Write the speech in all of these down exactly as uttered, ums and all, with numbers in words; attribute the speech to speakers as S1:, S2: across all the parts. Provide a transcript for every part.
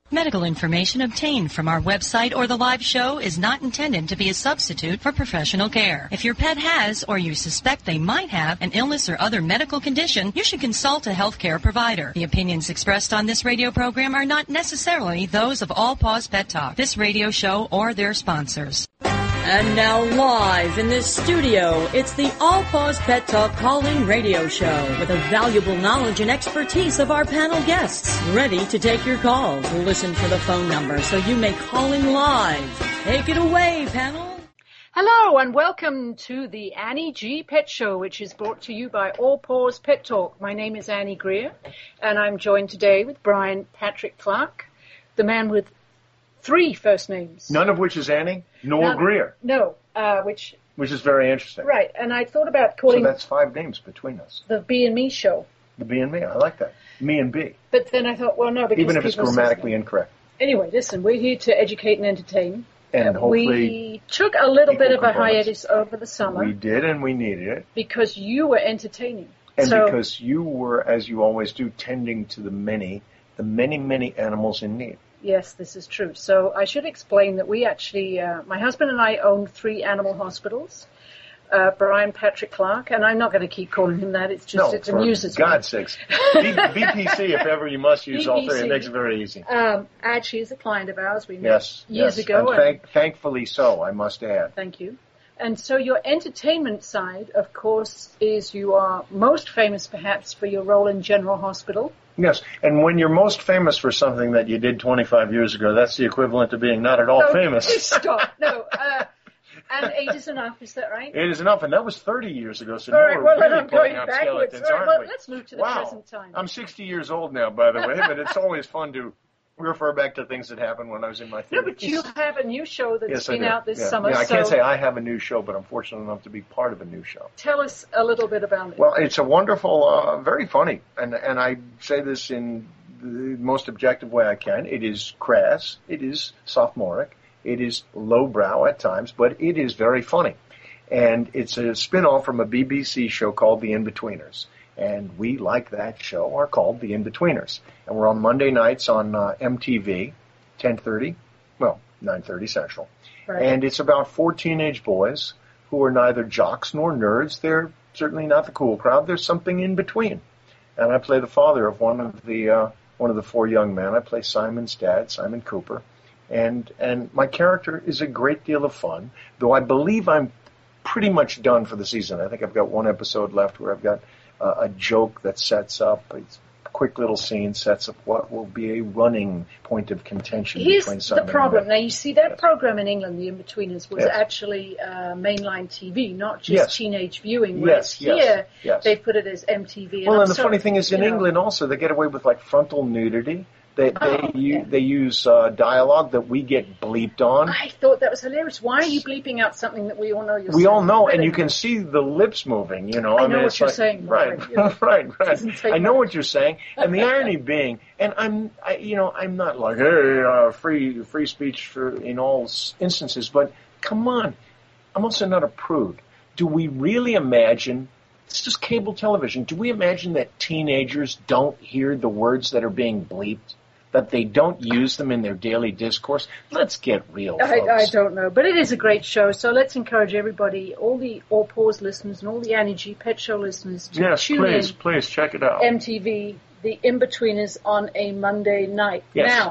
S1: Medical information obtained from our website or the live show is not intended to be a substitute for professional care. If your pet has or you suspect they might have an illness or other medical condition, you should consult a healthcare provider. The opinions expressed on this radio program are not necessarily those of All Paws Pet Talk, this radio show, or their sponsors. And now live in this studio, it's the All Paws Pet Talk call-in radio show with the valuable knowledge and expertise of our panel guests, ready to take your calls. Listen for the phone number so you may call in live. Take it away, panel.
S2: Hello and welcome to the Annie G Pet Show, which is brought to you by All Paws Pet Talk. My name is Annie Greer, and I'm joined today with Brian Patrick Clark, the man with three first names.
S3: None of which is Annie, nor
S2: None,
S3: Greer.
S2: No, uh, which...
S3: Which is very interesting.
S2: Right, and I thought about calling...
S3: So that's five names between us.
S2: The B and Me Show.
S3: The B and Me, I like that. Me and B.
S2: But then I thought, well, no, because...
S3: Even if it's grammatically incorrect.
S2: Anyway, listen, we're here to educate and entertain.
S3: And
S2: uh,
S3: hopefully...
S2: We took a little bit of a
S3: components.
S2: hiatus over the summer.
S3: We did, and we needed it.
S2: Because you were entertaining.
S3: And
S2: so,
S3: because you were, as you always do, tending to the many, the many, many animals in need.
S2: Yes, this is true. So I should explain that we actually, uh, my husband and I own three animal hospitals. Uh, Brian Patrick Clark, and I'm not going to keep calling him that. It's just,
S3: no,
S2: it amuses
S3: me. For God's sakes. B- BPC, if ever you must use
S2: B P C.
S3: all three, it makes it very easy.
S2: Um, actually, is a client of ours. We met
S3: yes,
S2: years
S3: yes.
S2: ago.
S3: And thank, thankfully so, I must add.
S2: Thank you. And so your entertainment side, of course, is you are most famous perhaps for your role in General Hospital.
S3: Yes, and when you're most famous for something that you did twenty-five years ago, that's the equivalent to being not at all
S2: no,
S3: famous.
S2: Stop. No. Uh, and eight is enough, is that right?
S3: Eight is enough, and that was thirty years ago, so
S2: all
S3: now
S2: right,
S3: we're
S2: well,
S3: really
S2: then I'm
S3: pulling
S2: going
S3: out
S2: backwards.
S3: skeletons,
S2: All right,
S3: aren't
S2: well,
S3: we?
S2: let's move to the
S3: wow.
S2: present time.
S3: I'm sixty years old now, by the way, but it's always fun to refer back to things that happened when I was in my thirties.
S2: No, but you have a new show that's
S3: yes,
S2: been out this
S3: yeah.
S2: summer.
S3: Yeah, I
S2: so
S3: can't say I have a new show, but I'm fortunate enough to be part of a new show.
S2: Tell us a little bit about it.
S3: Well, it's a wonderful, uh, very funny, and and I say this in the most objective way I can. It is crass, it is sophomoric, it is lowbrow at times, but it is very funny. And it's a spin-off from a B B C show called The In-Betweeners. And we, like that show, are called The In-Betweeners. And we're on Monday nights on uh, M T V, ten thirty, well, nine thirty Central.
S2: Right.
S3: And it's about four teenage boys who are neither jocks nor nerds. They're certainly not the cool crowd. There's something in between. And I play the father of one of the uh, one of the four young men. I play Simon's dad, Simon Cooper. And and my character is a great deal of fun, though I believe I'm pretty much done for the season. I think I've got one episode left where I've got uh, a joke that sets up, a quick little scene sets up what will be a running point of contention
S2: Here's
S3: between Simon
S2: the problem.
S3: and me.
S2: Now, you see, that
S3: yes. program
S2: in England, The In-Betweeners, was
S3: yes.
S2: actually uh, mainline T V, not just
S3: yes.
S2: teenage viewing. Whereas
S3: yes, yes,
S2: here,
S3: yes.
S2: they put it as M T V. And
S3: well,
S2: I'm
S3: and the
S2: so,
S3: funny thing is, in
S2: know,
S3: England also, they get away with like frontal nudity. They they,
S2: Oh,
S3: u-
S2: yeah.
S3: they use uh, dialogue that we get bleeped on.
S2: I thought that was hilarious. Why are you bleeping out something that we all know you're
S3: We
S2: saying?
S3: all know,
S2: Really?
S3: and you can see the lips moving, you know.
S2: I
S3: I,
S2: know
S3: mean,
S2: what
S3: it's
S2: you're
S3: like,
S2: saying,
S3: Right,
S2: right, yeah.
S3: right,
S2: Doesn't
S3: right.
S2: take
S3: I know
S2: much.
S3: what you're saying. And the irony being, and I'm, I, you know, I'm not like, hey, uh, free free speech for in all s- instances, but come on. I'm also not a prude. Do we really imagine, it's just cable television, do we imagine that teenagers don't hear the words that are being bleeped? That they don't use them in their daily discourse? Let's get real,
S2: I,
S3: folks.
S2: I don't know, but it is a great show. So let's encourage everybody, all the All Paws listeners and all the Annie G Pet Show listeners, to
S3: Yes,
S2: tune
S3: please,
S2: in.
S3: please check it out.
S2: M T V, The In-Betweeners on a Monday night.
S3: Yes.
S2: Now,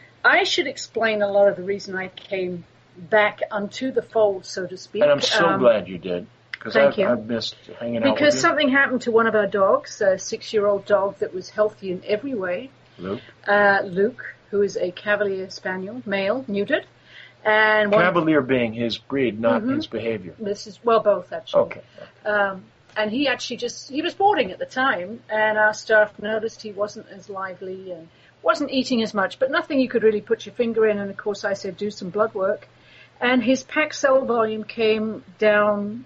S2: I should explain a lot of the reason I came back onto the fold, so to speak.
S3: And I'm so
S2: Um,
S3: glad you did, because
S2: thank
S3: I've,
S2: you.
S3: I've missed hanging out with
S2: Because
S3: you.
S2: something happened to one of our dogs, a six-year-old dog that was healthy in every way.
S3: Luke.
S2: Uh, Luke, who is a Cavalier Spaniel, male, neutered. And one,
S3: Cavalier being his breed, not
S2: Mhm.
S3: his behavior.
S2: this is, well, both actually.
S3: Okay.
S2: Um, and he actually just, he was boarding at the time, and our staff noticed he wasn't as lively and wasn't eating as much, but nothing you could really put your finger in. And of course I said, do some blood work. And his pack cell volume came down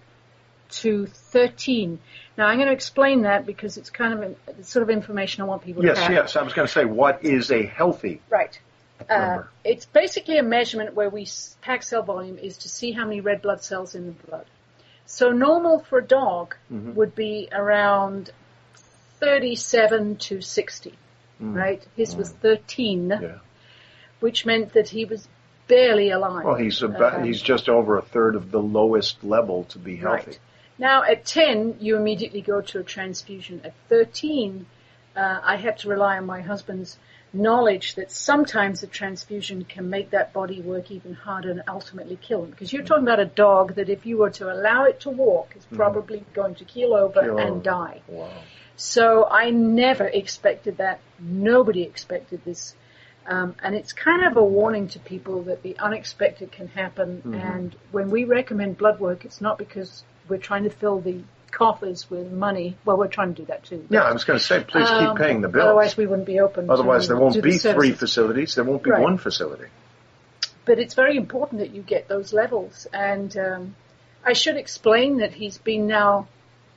S2: to thirteen. Now I'm going to explain that because it's kind of a, the sort of information I want people
S3: Yes,
S2: to have.
S3: yes. I was going to say, what is a healthy
S2: Right. Uh,
S3: number?
S2: it's basically a measurement where we, pack cell volume is to see how many red blood cells in the blood. So normal for a dog
S3: Mhm.
S2: would be around thirty-seven to sixty,
S3: Mm.
S2: right? His was
S3: Mm.
S2: thirteen.
S3: Yeah.
S2: which meant that he was barely alive.
S3: Well, he's about, um, he's just over a third of the lowest level to be healthy.
S2: Right. Now, at ten, you immediately go to a transfusion. At thirteen, uh, I had to rely on my husband's knowledge that sometimes a transfusion can make that body work even harder and ultimately kill him. Because you're talking about a dog that if you were to allow it to walk, is probably mm-hmm. going to keel over keel and over. die.
S3: Wow.
S2: So I never expected that. Nobody expected this. Um, and it's kind of a warning to people that the unexpected can happen. Mm-hmm. And when we recommend blood work, it's not because we're trying to fill the coffers with money. Well, we're trying to do that too.
S3: Yeah, I was going to say, please um, keep paying the bills.
S2: Otherwise, we wouldn't be open.
S3: Otherwise,
S2: to,
S3: there won't
S2: to
S3: be
S2: the
S3: three facilities. There won't be right. one facility.
S2: But it's very important that you get those levels. And um, I should explain that he's been now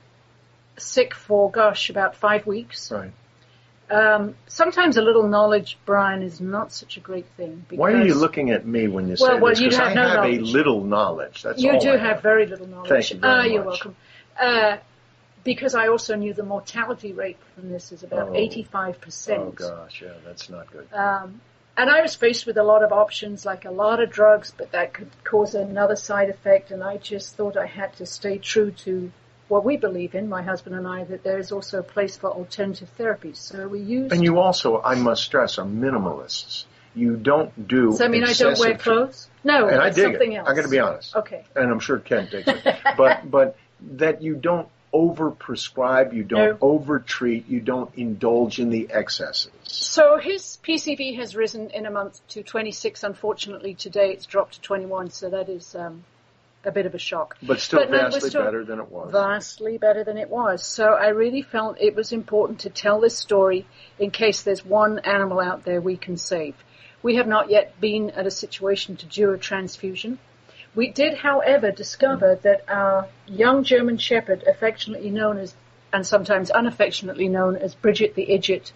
S2: sick for, gosh, about five weeks.
S3: Right.
S2: Um, sometimes a little knowledge, Brian, is not such a great thing.
S3: Why are you looking at me when you
S2: well,
S3: say
S2: well,
S3: this? Because
S2: have
S3: I
S2: no
S3: have
S2: knowledge.
S3: a little knowledge. That's
S2: you
S3: all
S2: do
S3: I
S2: have.
S3: have
S2: very little knowledge.
S3: Thank you very
S2: uh,
S3: much.
S2: You're welcome. Uh, because I also knew the mortality rate from this is about
S3: oh.
S2: eighty-five percent.
S3: Oh, gosh, yeah, that's not good.
S2: Um, and I was faced with a lot of options, like a lot of drugs, but that could cause another side effect, and I just thought I had to stay true to what we believe in, my husband and I, that there is also a place for alternative therapies. So we use.
S3: And you also, I must stress, are minimalists. You don't do.
S2: Does that mean I don't wear clothes? No,
S3: and I dig
S2: something
S3: it.
S2: else.
S3: I got to be honest.
S2: Okay.
S3: And I'm sure Ken digs it. But but that you don't over-prescribe, you don't
S2: no.
S3: over-treat, you don't indulge in the excesses.
S2: So his P C V has risen in a month to twenty-six. Unfortunately, today it's dropped to twenty-one. So that is. Um, a bit of a shock.
S3: But still
S2: but
S3: vastly
S2: no, still
S3: better than it was.
S2: Vastly better than it was. So I really felt it was important to tell this story in case there's one animal out there we can save. We have not yet been at a situation to do a transfusion. We did, however, discover mm. that our young German Shepherd, affectionately known as, and sometimes unaffectionately known as Bridget the Idjit,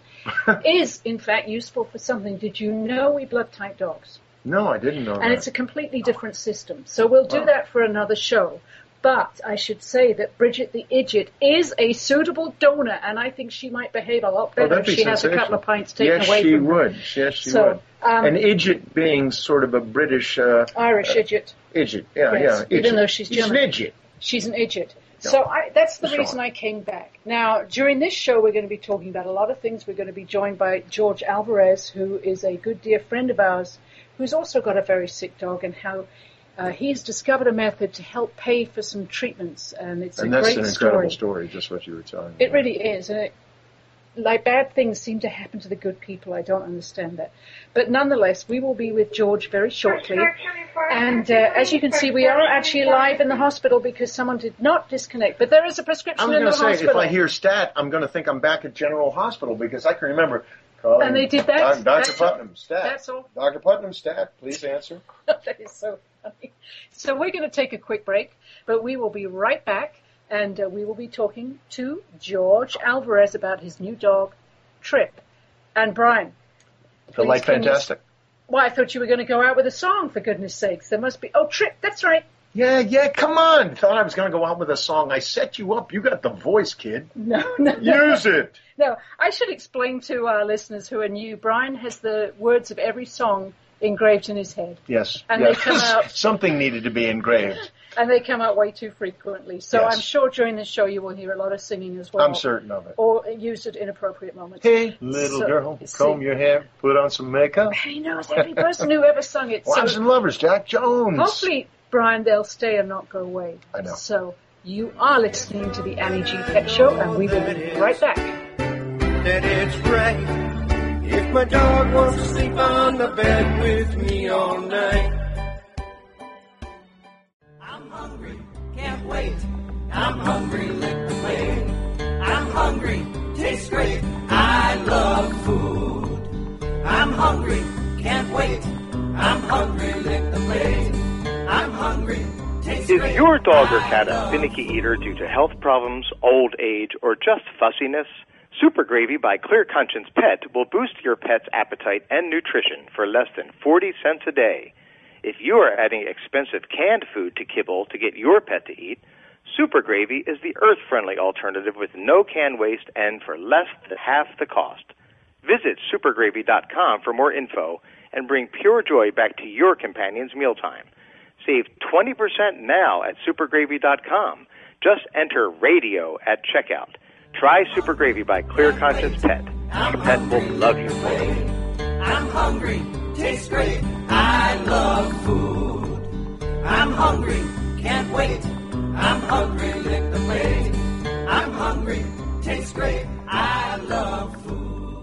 S2: is in fact useful for something. Did you know we blood type dogs?
S3: No, I didn't know
S2: and
S3: that.
S2: And it's a completely different system. So we'll do
S3: wow.
S2: that for another show. But I should say that Bridget the Idjit is a suitable donor, and I think she might behave a lot better
S3: oh,
S2: if she has a couple of pints taken
S3: yes,
S2: away
S3: she
S2: from her.
S3: would. Yes, she
S2: so,
S3: would.
S2: Um,
S3: An Idjit being sort of a British... Uh,
S2: Irish
S3: uh,
S2: Idjit.
S3: Idjit, yeah,
S2: yes,
S3: yeah.
S2: Even
S3: Idjit.
S2: though she's German.
S3: She's an Idjit.
S2: She's an Idjit.
S3: No.
S2: So I, that's the
S3: Sure.
S2: reason I came back. Now, during this show, we're going to be talking about a lot of things. We're going to be joined by George Alvarez, who is a good dear friend of ours, who's also got a very sick dog, and how uh, he's discovered a method to help pay for some treatments. And it's
S3: and
S2: a great story.
S3: And that's an incredible story, just what you were telling me.
S2: It really is. And it, like bad things seem to happen to the good people. I don't understand that. But nonetheless, we will be with George very shortly. And uh, as you can see, we are actually live in the hospital because someone did not disconnect. But there is a prescription in the
S3: hospital. I was going to say,
S2: hospital.
S3: if I hear stat, I'm going to think I'm back at General Hospital because I can remember calling
S2: and they did that?
S3: Doctor Putnam, stat.
S2: That's all.
S3: Doctor Putnam, stat, please answer.
S2: That is so funny. So we're going to take a quick break, but we will be right back. And uh, we will be talking to George Alvarez about his new dog, Trip. And Brian.
S3: Feel like fantastic.
S2: Well, I thought you were going to go out with a song, for goodness sakes. There must be... Oh, Trip, that's right.
S3: Yeah, yeah, come on. Thought I was going to go out with a song. I set you up. You got the voice, kid.
S2: No, no.
S3: Use it.
S2: No, I should explain to our listeners who are new, Brian has the words of every song engraved in his head.
S3: Yes.
S2: And
S3: yes.
S2: they come out...
S3: Something needed to be engraved.
S2: And they come out way too frequently. So
S3: yes.
S2: I'm sure during this show you will hear a lot of singing as well.
S3: I'm certain of it.
S2: Or used at inappropriate moments.
S3: Hey, little
S2: so,
S3: girl,
S2: see,
S3: comb your hair, put on some makeup.
S2: He knows every person who ever sung it.
S3: Wives
S2: so
S3: and Lovers, Jack Jones.
S2: Hopefully, Brian, they'll stay and not go away.
S3: I know.
S2: So you are listening to the Annie G. Pet Show, and we will be right back.
S4: That it's right if my dog wants to sleep on the bed with me all night. I'm hungry, can't wait. I'm hungry, lick the plate. I'm hungry, tastes great. I love food. I'm hungry, can't wait. I'm hungry, lick the plate. I'm hungry, tastes great.
S5: Is your dog or cat a finicky eater due to health problems, old age, or just fussiness? Super Gravy by Clear Conscience Pet will boost your pet's appetite and nutrition for less than forty cents a day. If you are adding expensive canned food to kibble to get your pet to eat, Super Gravy is the earth-friendly alternative with no canned waste and for less than half the cost. Visit super gravy dot com for more info and bring pure joy back to your companion's mealtime. Save twenty percent now at super gravy dot com. Just enter radio at checkout. Try Super Gravy by Clear Conscience Pet. Your pet will love you for it.
S4: I'm hungry, tastes great, I love food. I'm hungry, can't wait, I'm hungry, lick the plate. I'm hungry, tastes great, I love food.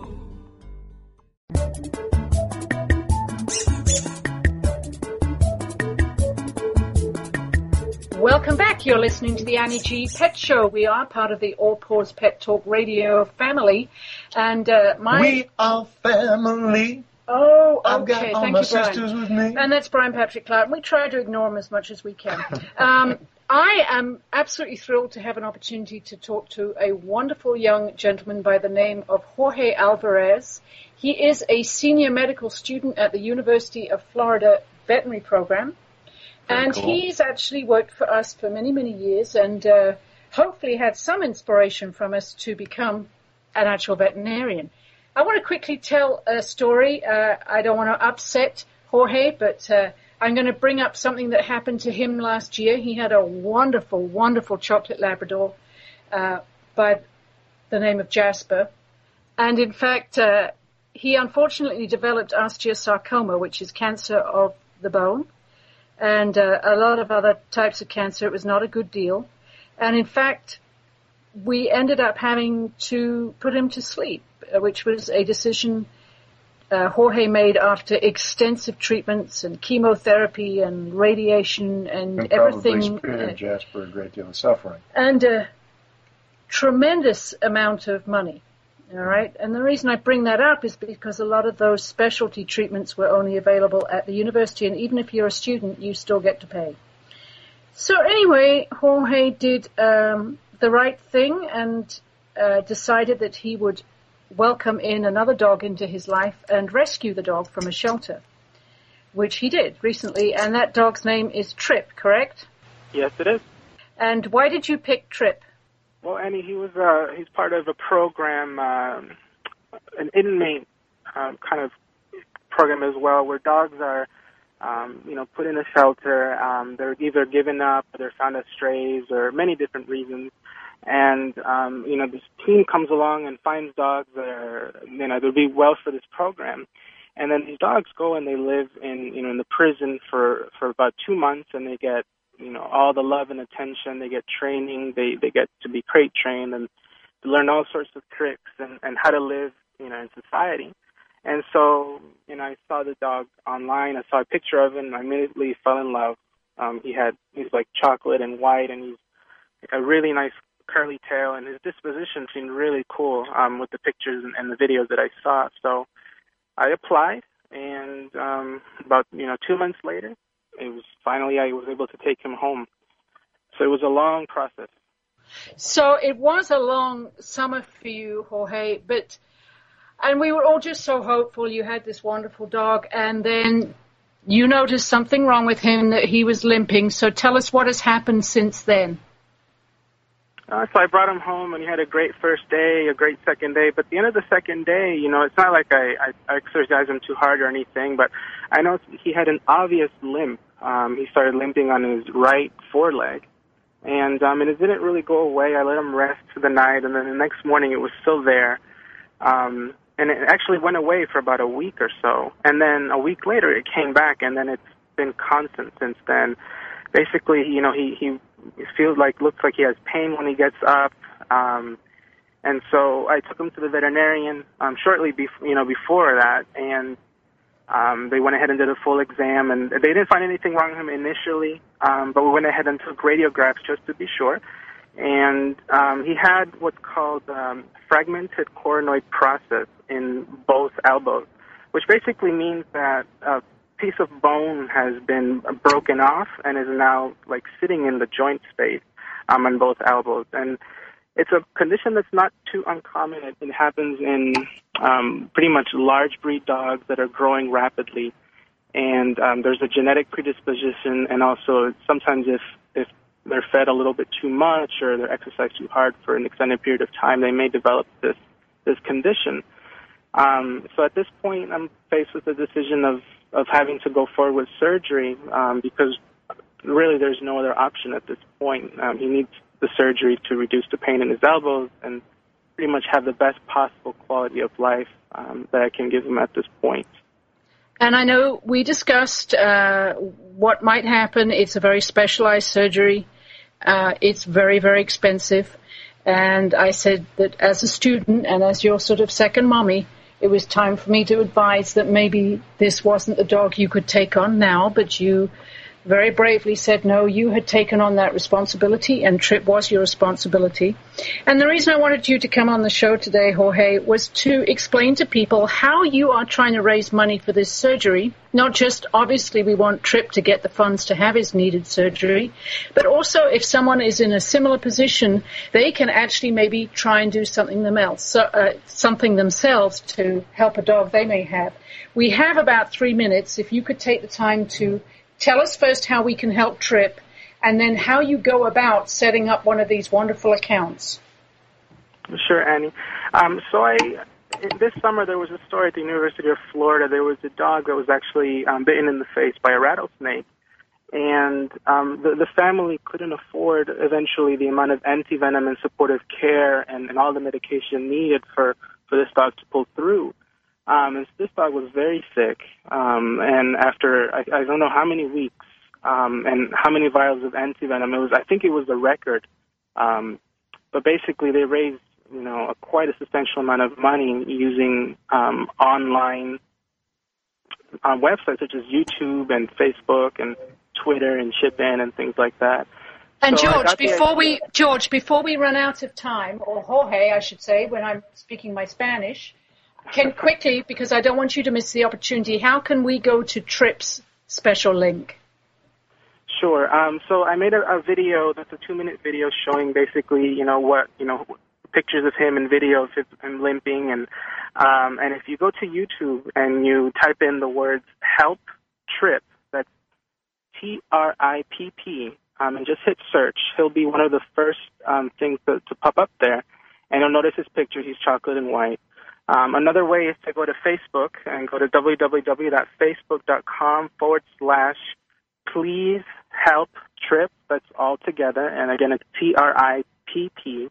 S2: Welcome back. You're listening to the Annie G Pet Show. We are part of the All Paws Pet Talk Radio family. And uh, my...
S3: We are family.
S2: Oh, okay.
S3: I've got all
S2: Thank
S3: my
S2: you, Brian.
S3: sisters with me.
S2: And that's Brian Patrick Clark. We try to ignore him as much as we can. Um, I am absolutely thrilled to have an opportunity to talk to a wonderful young gentleman by the name of Jorge Alvarez. He is a senior medical student at the University of Florida Veterinary Program.
S3: Very
S2: and
S3: cool.
S2: He's actually worked for us for many, many years and uh, hopefully had some inspiration from us to become an actual veterinarian. I want to quickly tell a story. Uh, I don't want to upset Jorge, but uh, I'm going to bring up something that happened to him last year. He had a wonderful, wonderful chocolate Labrador uh, by the name of Jasper. And in fact, uh, he unfortunately developed osteosarcoma, which is cancer of the bone, and uh, a lot of other types of cancer. It was not a good deal. And in fact, we ended up having to put him to sleep, which was a decision uh, Jorge made after extensive treatments and chemotherapy and radiation and,
S3: and
S2: everything.
S3: Probably spared Jasper a great deal of suffering.
S2: And a tremendous amount of money. All right. And the reason I bring that up is because a lot of those specialty treatments were only available at the university, and even if you're a student, you still get to pay. So anyway, Jorge did um, the right thing and uh, decided that he would welcome in another dog into his life and rescue the dog from a shelter, which he did recently. And that dog's name is Trip, correct?
S6: Yes, it is.
S2: And why did you pick Trip?
S6: Well, Annie, he was uh, he's part of a program, um, an inmate um, kind of program as well, where dogs are, um, you know, put in a shelter. Um, they're either given up, or they're found as strays, or many different reasons. And um, you know, this team comes along and finds dogs that are, you know, they'll be well for this program. And then these dogs go and they live in, you know, in the prison for for about two months, and they get, you know, all the love and attention. They get training. They they get to be crate trained and to learn all sorts of tricks and, and how to live, you know, in society. And so, you know, I saw the dog online. I saw a picture of him, and I immediately fell in love. Um, he had he's like chocolate and white, and he's a really nice curly tail, and his disposition seemed really cool um, with the pictures and, and the videos that I saw. So I applied, and um, about you know two months later, it was finally I was able to take him home. So it was a long process.
S2: So it was a long summer for you, Jorge, but and we were all just so hopeful. You had this wonderful dog, and then you noticed something wrong with him, that he was limping. So tell us what has happened since then.
S6: Uh, so I brought him home, and he had a great first day, a great second day. But at the end of the second day, you know, it's not like I, I, I exercised him too hard or anything, but I noticed he had an obvious limp. Um, he started limping on his right foreleg, and, um, and it didn't really go away. I let him rest for the night, and then the next morning it was still there. Um, and it actually went away for about a week or so. And then a week later it came back, and then it's been constant since then. Basically, you know, he, he feels like, looks like he has pain when he gets up. Um, and so I took him to the veterinarian um, shortly before, you know, before that, and um, they went ahead and did a full exam, and they didn't find anything wrong with him initially, um, but we went ahead and took radiographs just to be sure. And um, he had what's called um, fragmented coronoid process in both elbows, which basically means that uh, piece of bone has been broken off and is now like sitting in the joint space um, on both elbows. And it's a condition that's not too uncommon. It, it happens in um, pretty much large breed dogs that are growing rapidly. And um, there's a genetic predisposition, and also sometimes if, if they're fed a little bit too much or they're exercised too hard for an extended period of time, they may develop this, this condition. Um, so at this point, I'm faced with the decision of, of having to go forward with surgery um, because really there's no other option at this point. Um, he needs the surgery to reduce the pain in his elbows and pretty much have the best possible quality of life um, that I can give him at this point.
S2: And I know we discussed uh, what might happen. It's a very specialized surgery. Uh, it's very, very expensive. And I said that as a student and as your sort of second mommy, it was time for me to advise that maybe this wasn't the dog you could take on now, but you very bravely said no, you had taken on that responsibility, and Trip was your responsibility. And the reason I wanted you to come on the show today, Jorge, was to explain to people how you are trying to raise money for this surgery. Not just, obviously, we want Trip to get the funds to have his needed surgery, but also if someone is in a similar position, they can actually maybe try and do something themselves, so, uh, something themselves to help a dog they may have. We have about three minutes. If you could take the time to tell us first how we can help Trip, and then how you go about setting up one of these wonderful accounts.
S6: Sure, Annie. Um, so I, this summer there was a story at the University of Florida. There was a dog that was actually um, bitten in the face by a rattlesnake, and um, the, the family couldn't afford eventually the amount of antivenom and supportive care and, and all the medication needed for, for this dog to pull through. Um, and this dog was very sick, um, and after I, I don't know how many weeks um, and how many vials of antivenom, it was I think it was a record. Um, but basically, they raised you know a, quite a substantial amount of money using um, online uh, websites such as YouTube and Facebook and Twitter and Chip-In and things like that.
S2: And
S6: so
S2: George, before
S6: the,
S2: we George, before we run out of time, or Jorge, I should say, when I'm speaking my Spanish. Can quickly, because I don't want you to miss the opportunity, how can we go to Trip's special link?
S6: Sure. Um, so I made a, a video, that's a two-minute video showing basically, you know, what, you know, pictures of him and video of him limping. And um, and if you go to YouTube and you type in the words help Trip, that's T R I P P, um, and just hit search, he'll be one of the first um, things to, to pop up there. And you'll notice his picture, he's chocolate and white. Um, another way is to go to Facebook and go to www.facebook.com forward slash please help Trip. That's all together. And again, it's T R I P P.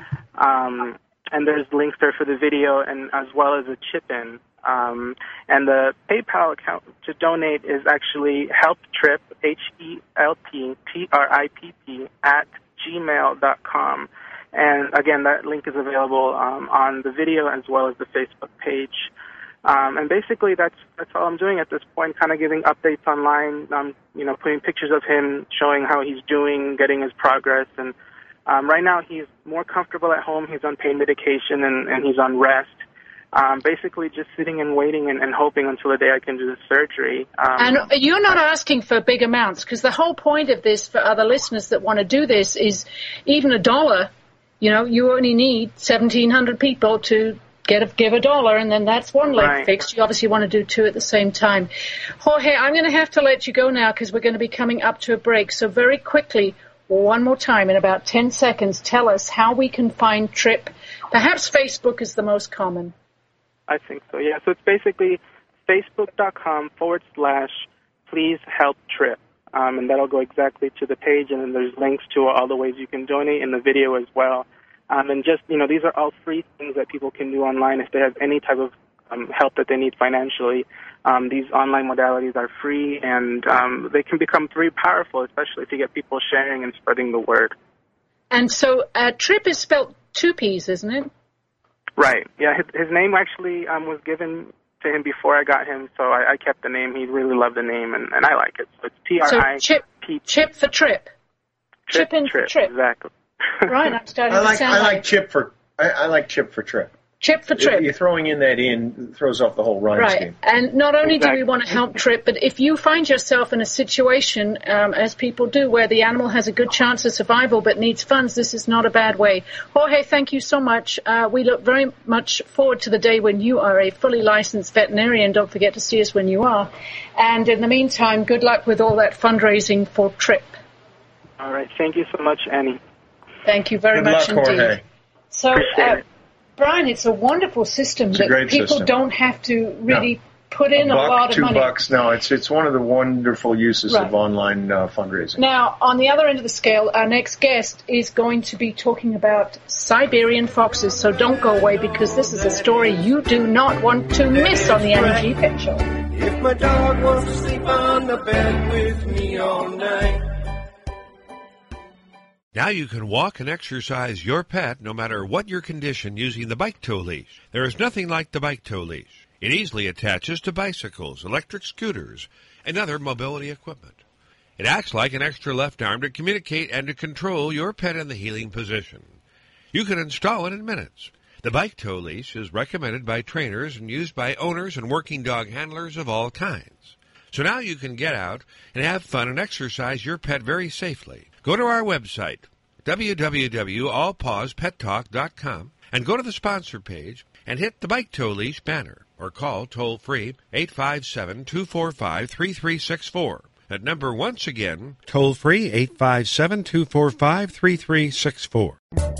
S6: Um, and there's links there for the video and as well as a chip-in. Um, and the PayPal account to donate is actually helptrip, H E L P T R I P P, at gmail dot com. And again, that link is available um, on the video as well as the Facebook page. Um, and basically, that's that's all I'm doing at this point, kind of giving updates online, um, you know, putting pictures of him, showing how he's doing, getting his progress. And um, right now, he's more comfortable at home. He's on pain medication and, and he's on rest. Um, basically, just sitting and waiting and, and hoping until the day I can do the surgery. Um,
S2: and you're not asking for big amounts, because the whole point of this for other listeners that want to do this is even a dollar. You know, you only need seventeen hundred people to get a, give a dollar, and then that's one leg
S6: right.
S2: fixed. You obviously want to do two at the same time. Jorge, I'm going to have to let you go now because we're going to be coming up to a break. So very quickly, one more time, in about ten seconds, tell us how we can find Trip. Perhaps Facebook is the most common.
S6: I think so, yeah. So it's basically facebook.com forward slash please help Trip. Um, and that'll go exactly to the page, and then there's links to all the ways you can donate in the video as well. Um, and just, you know, these are all free things that people can do online if they have any type of um, help that they need financially. Um, these online modalities are free, and um, they can become very powerful, especially if you get people sharing and spreading the word.
S2: And so uh, Trip is spelled two P's, isn't it?
S6: Right. Yeah, his, his name actually um, was given to him before I got him, so I, I kept the name. He really loved the name, and, and I like it. So it's T R I P.
S2: So Chip, Chip for Trip.
S6: Trip,
S2: Chip in
S6: trip,
S2: for Trip.
S6: Exactly.
S2: Right, I'm starting
S3: I like
S2: to sound
S3: I like
S2: like
S3: Chip for I, I like Chip for Trip.
S2: Chip for Trip.
S3: You're throwing in that in throws off the whole rhyme
S2: right.
S3: scheme.
S2: And not only
S6: exactly.
S2: do we want to help Trip, but if you find yourself in a situation, um, as people do, where the animal has a good chance of survival but needs funds, this is not a bad way. Jorge, thank you so much. Uh, we look very much forward to the day when you are a fully licensed veterinarian. Don't forget to see us when you are. And in the meantime, good luck with all that fundraising for Trip.
S6: All right. Thank you so much, Annie.
S2: Thank you very
S3: Good
S2: much
S3: luck,
S2: indeed.
S3: Jorge.
S2: So, uh, Brian, it's a wonderful system
S3: It's a
S2: that
S3: great
S2: people
S3: system.
S2: don't have to really
S3: No.
S2: put in a,
S3: a buck,
S2: lot of
S3: two
S2: money.
S3: bucks. No, it's it's one of the wonderful uses
S2: Right.
S3: of online uh, fundraising.
S2: Now, on the other end of the scale, our next guest is going to be talking about Siberian foxes, so don't go away because this is a story you do not want to miss on the Annie G Pet Show.
S4: If my dog wants to sleep on the bed with me all night.
S7: Now you can walk and exercise your pet no matter what your condition using the Bike Tow Leash. There is nothing like the Bike Tow Leash. It easily attaches to bicycles, electric scooters, and other mobility equipment. It acts like an extra left arm to communicate and to control your pet in the heeling position. You can install it in minutes. The Bike Tow Leash is recommended by trainers and used by owners and working dog handlers of all kinds. So now you can get out and have fun and exercise your pet very safely. Go to our website, w w w dot all paws pet talk dot com, and go to the sponsor page and hit the Bike Tow Leash banner, or call toll-free eight five seven, two four five, three three six four. That number once again, toll-free eight five seven, two four five, three three six four.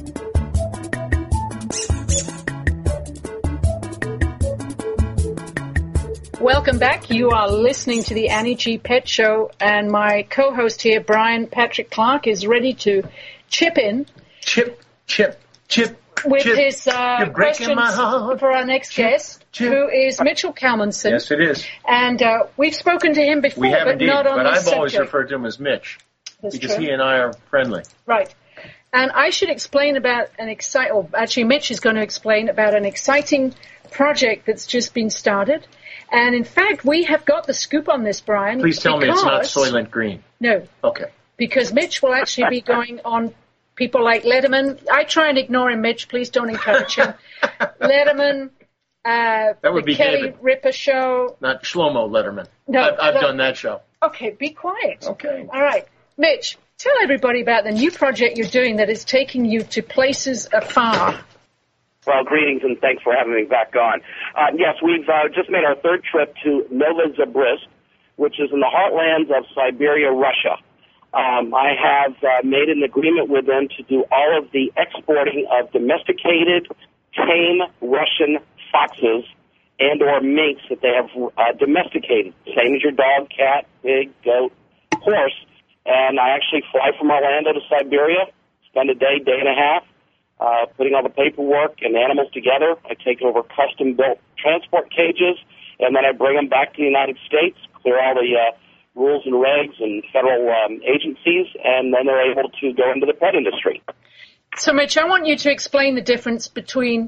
S2: Welcome back. You are listening to the Annie G Pet Show, and my co-host here, Brian Patrick Clark, is ready to chip in.
S3: Chip, chip, chip,
S2: with
S3: chip.
S2: his uh,
S3: You're breaking
S2: questions
S3: my heart.
S2: for our next
S3: Chip,
S2: guest,
S3: chip.
S2: who is Mitchell Kalmanson.
S3: Yes, it is.
S2: And uh, we've spoken to him before,
S3: We have
S2: but
S3: indeed,
S2: not on
S3: but
S2: this
S3: I've always
S2: subject.
S3: referred to him as Mitch
S2: That's
S3: because
S2: true.
S3: he and I are friendly.
S2: Right. And I should explain about an exciting, or actually Mitch is going to explain about an exciting project that's just been started. And in fact, we have got the scoop on this, Brian.
S3: Please tell me it's not
S2: because-
S3: Soylent Green.
S2: No,
S3: Okay.
S2: because Mitch will actually be going on people like Letterman. I try and ignore him, Mitch. Please don't encourage him. Letterman, uh,
S3: That would
S2: the
S3: be
S2: Kelly
S3: David.
S2: Ripper Show.
S3: Not Shlomo Letterman.
S2: No,
S3: I've, I've
S2: no.
S3: done that show.
S2: Okay, be quiet.
S3: Okay.
S2: All right. Mitch, tell everybody about the new project you're doing that is taking you to places afar.
S8: Well, greetings and thanks for having me back on. Uh, yes, we've uh, just made our third trip to Novosibirsk, which is in the heartlands of Siberia, Russia. Um, I have uh, made an agreement with them to do all of the exporting of domesticated, tame Russian foxes and or minks that they have uh, domesticated, same as your dog, cat, pig, goat, horse. And I actually fly from Orlando to Siberia, spend a day, day and a half, Uh, putting all the paperwork and animals together. I take over custom-built transport cages, and then I bring them back to the United States, clear all the uh, rules and regs and federal um, agencies, and then they're able to go into the pet industry.
S2: So, Mitch, I want you to explain the difference between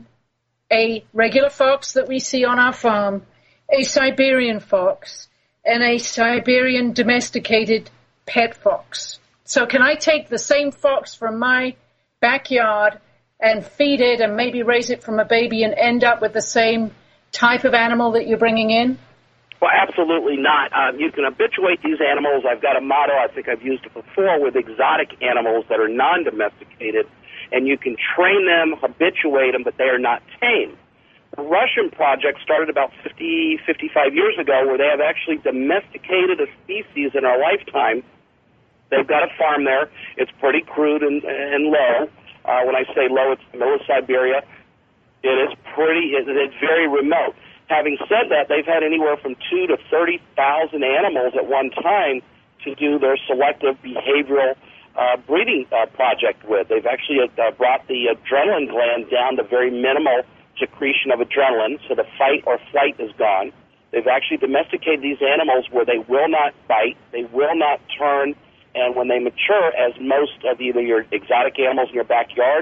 S2: a regular fox that we see on our farm, a Siberian fox, and a Siberian domesticated pet fox. So can I take the same fox from my backyard and feed it and maybe raise it from a baby and end up with the same type of animal that you're bringing in?
S8: Well, absolutely not. Um, you can habituate these animals. I've got a motto, I think I've used it before, with exotic animals that are non-domesticated, and you can train them, habituate them, but they are not tame. The Russian project started about fifty, fifty-five years ago, where they have actually domesticated a species in our lifetime. They've got a farm there. It's pretty crude and, and low. Uh, when I say low, it's the middle of Siberia. It is pretty, it, it's very remote. Having said that, they've had anywhere from two to thirty thousand animals at one time to do their selective behavioral uh, breeding uh, project with. They've actually uh, brought the adrenaline gland down to very minimal secretion of adrenaline, so the fight or flight is gone. They've actually domesticated these animals where they will not bite, they will not turn, and when they mature, as most of either your exotic animals in your backyard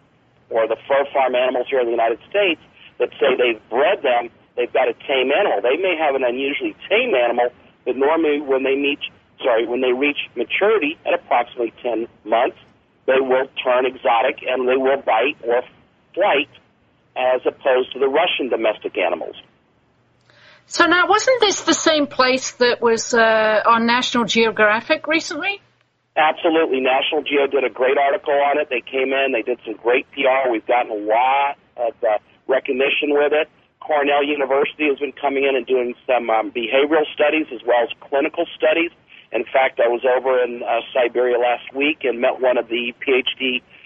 S8: or the fur farm animals here in the United States that say they've bred them, they've got a tame animal. They may have an unusually tame animal, but normally when they meet, sorry, when they reach maturity at approximately ten months, they will turn exotic and they will bite or flight, as opposed to the Russian domestic animals.
S2: So now, wasn't this the same place that was uh, on National Geographic recently?
S8: Absolutely. National Geo did a great article on it. They came in, they did some great P R. We've gotten a lot of uh, recognition with it. Cornell University has been coming in and doing some um, behavioral studies as well as clinical studies. In fact, I was over in uh, Siberia last week and met one of the PhD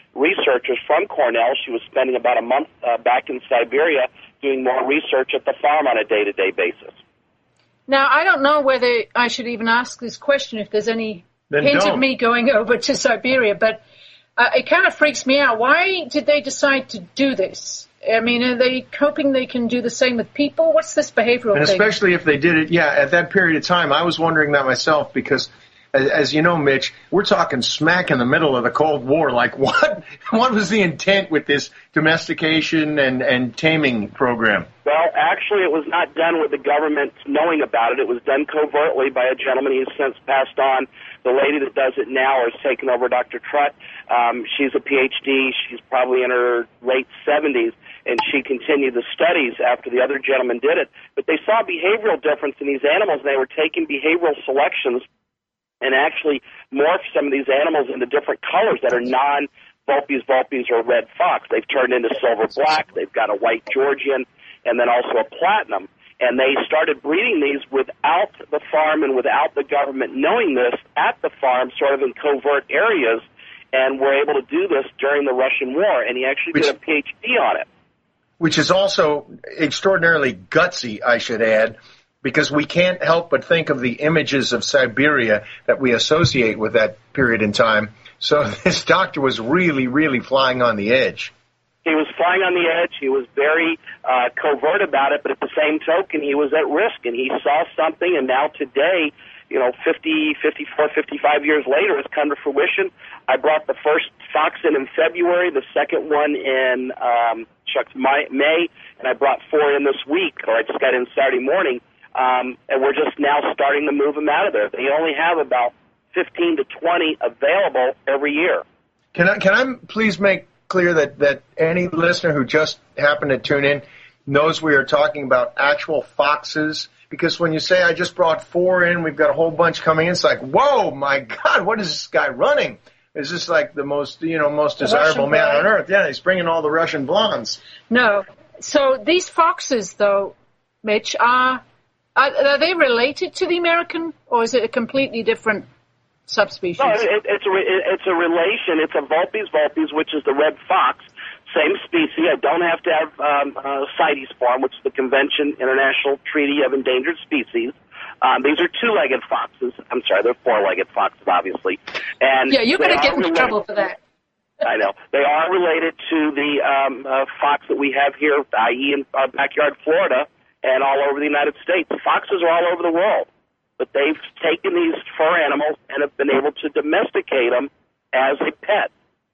S8: researchers from Cornell. She was spending about a month uh, back in Siberia doing more research at the farm on a day-to-day basis.
S2: Now, I don't know whether I should even ask this question if there's any
S3: Then
S2: hint
S3: don't.
S2: of me going over to Siberia, but uh, it kind of freaks me out. Why did they decide to do this? I mean, are they hoping they can do the same with people? What's this behavioral
S3: And
S2: thing?
S3: especially if they did it, yeah, at that period of time, I was wondering that myself because, as, as you know, Mitch, we're talking smack in the middle of the Cold War. Like, what what was the intent with this domestication and, and taming program?
S8: Well, actually, it was not done with the government knowing about it. It was done covertly by a gentleman who's since passed on. The lady that does it now has taken over, Doctor Trutt. Um, she's a P H D. She's probably in her late seventies, and she continued the studies after the other gentleman did it. But they saw behavioral difference in these animals, and they were taking behavioral selections and actually morphed some of these animals into different colors that are non-Vulpes, Vulpes, or red fox. They've turned into silver black. They've got a white Georgian, and then also a platinum. And they started breeding these without the farm and without the government knowing this at the farm, sort of in covert areas, and were able to do this during the Russian War. And he actually
S3: Which,
S8: did a P H D on it.
S3: Which is also extraordinarily gutsy, I should add, because we can't help but think of the images of Siberia that we associate with that period in time. So this doctor was really, really flying on the edge.
S8: He was flying on the edge. He was very uh, covert about it, but at the same token, he was at risk, and he saw something, and now today, you know, fifty, fifty-four, fifty-five years later, it's come to fruition. I brought the first fox in in February, the second one in um, shucks, May, and I brought four in this week, or I just got in Saturday morning, um, and we're just now starting to move them out of there. They only have about fifteen to twenty available every year.
S3: Can I, can I please make clear that, that any listener who just happened to tune in knows we are talking about actual foxes? Because when you say I just brought four in, we've got a whole bunch coming in, it's like, whoa, my God, what is this guy running? Is this like the most, you know, most
S2: The
S3: desirable
S2: Russian
S3: man
S2: blonde?
S3: on earth? Yeah, he's bringing all the Russian blondes.
S2: No. So these foxes, though, Mitch, are, are, are they related to the American, or is it a completely different subspecies?
S8: No, it, it's a it, it's a relation. It's a Vulpes vulpes, which is the red fox, same species. I don't have to have um, uh, CITES form, which is the Convention International Treaty of Endangered Species. Um, these are two-legged foxes. I'm sorry, they're four-legged foxes, obviously. And
S2: yeah, you're going to get into
S8: related,
S2: trouble for that.
S8: I know. They are related to the um, uh, fox that we have here, that is in our backyard Florida, and all over the United States. Foxes are all over the world. But they've taken these fur animals and have been able to domesticate them as a pet.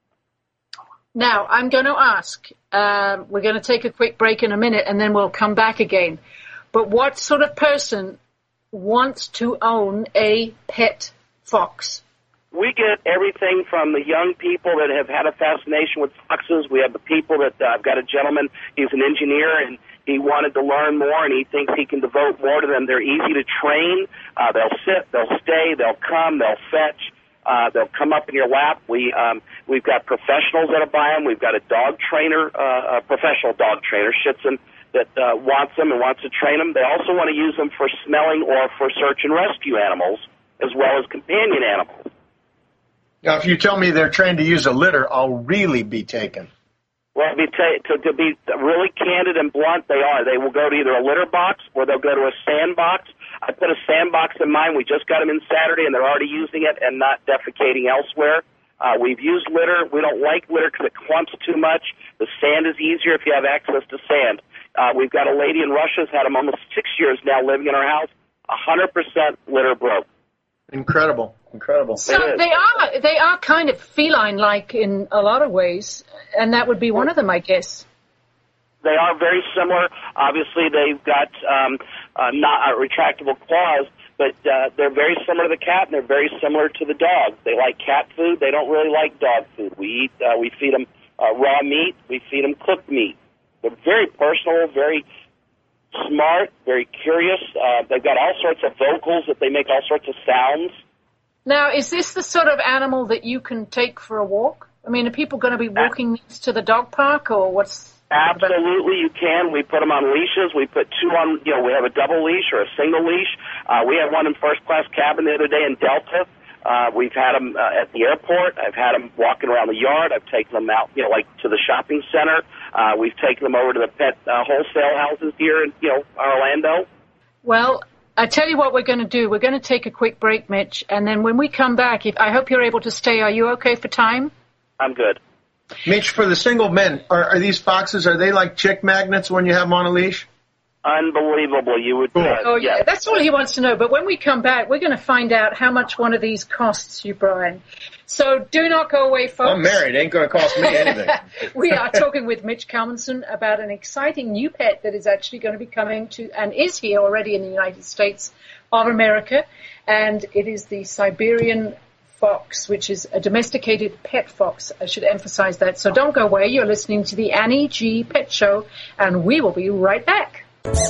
S2: Now, I'm going to ask, um, we're going to take a quick break in a minute, and then we'll come back again. But what sort of person wants to own a pet fox?
S8: We get everything from the young people that have had a fascination with foxes. We have the people that, uh, I've got a gentleman, he's an engineer, and he wanted to learn more, and he thinks he can devote more to them. They're easy to train. Uh, they'll sit, they'll stay, they'll come, they'll fetch. Uh, they'll come up in your lap. We, um, we've got professionals that'll buy them. We've got a dog trainer, uh, a professional dog trainer, Schitzen, that uh, wants them and wants to train them. They also want to use them for smelling or for search and rescue animals, as well as companion animals.
S3: Now, if you tell me they're trained to use a litter, I'll really be taken.
S8: Well, to be, ta- to, to be really candid and blunt, they are. They will go to either a litter box or they'll go to a sandbox. I put a sandbox in mine. We just got them in Saturday, and they're already using it and not defecating elsewhere. Uh, we've used litter. We don't like litter because it clumps too much. The sand is easier if you have access to sand. Uh, we've got a lady in Russia who's had them almost six years now living in her house. one hundred percent litter broke.
S3: Incredible, incredible.
S2: So they are they are kind of feline-like in a lot of ways, and that would be one of them, I guess.
S8: They are very similar. Obviously, they've got um, uh, not uh, retractable claws, but uh, they're very similar to the cat, and they're very similar to the dog. They like cat food. They don't really like dog food. We eat, uh, we feed them uh, raw meat. We feed them cooked meat. They're very personal, very smart, very curious. Uh, they've got all sorts of vocals that they make all sorts of sounds.
S2: Now, is this the sort of animal that you can take for a walk? I mean, are people going to be walking these to the dog park, or what's...
S8: Absolutely, you can. We put them on leashes. We put two on, you know, we have a double leash or a single leash. Uh, we had one in first class cabin the other day in Delta. Uh, we've had them uh, at the airport. I've had them walking around the yard. I've taken them out, you know, like to the shopping center. Uh, we've taken them over to the pet uh, wholesale houses here in, you know, Orlando.
S2: Well, I tell you what we're going to do. We're going to take a quick break, Mitch, and then when we come back, if, I hope you're able to stay. Are you okay for time?
S8: I'm good.
S3: Mitch, for the single men, are, are these foxes, are they like chick magnets when you have them on a leash?
S8: Unbelievable. You would. Uh,
S2: oh, yeah.
S8: yeah.
S2: That's all he wants to know. But when we come back, we're going to find out how much one of these costs you, Brian. So do not go away, folks.
S3: I'm married. It ain't going to cost me anything.
S2: We are talking with Mitch Kalmanson about an exciting new pet that is actually going to be coming to, and is here already in the United States of America. And it is the Siberian fox, which is a domesticated pet fox. I should emphasize that. So don't go away. You're listening to the Annie G. Pet Show, and we will be right back.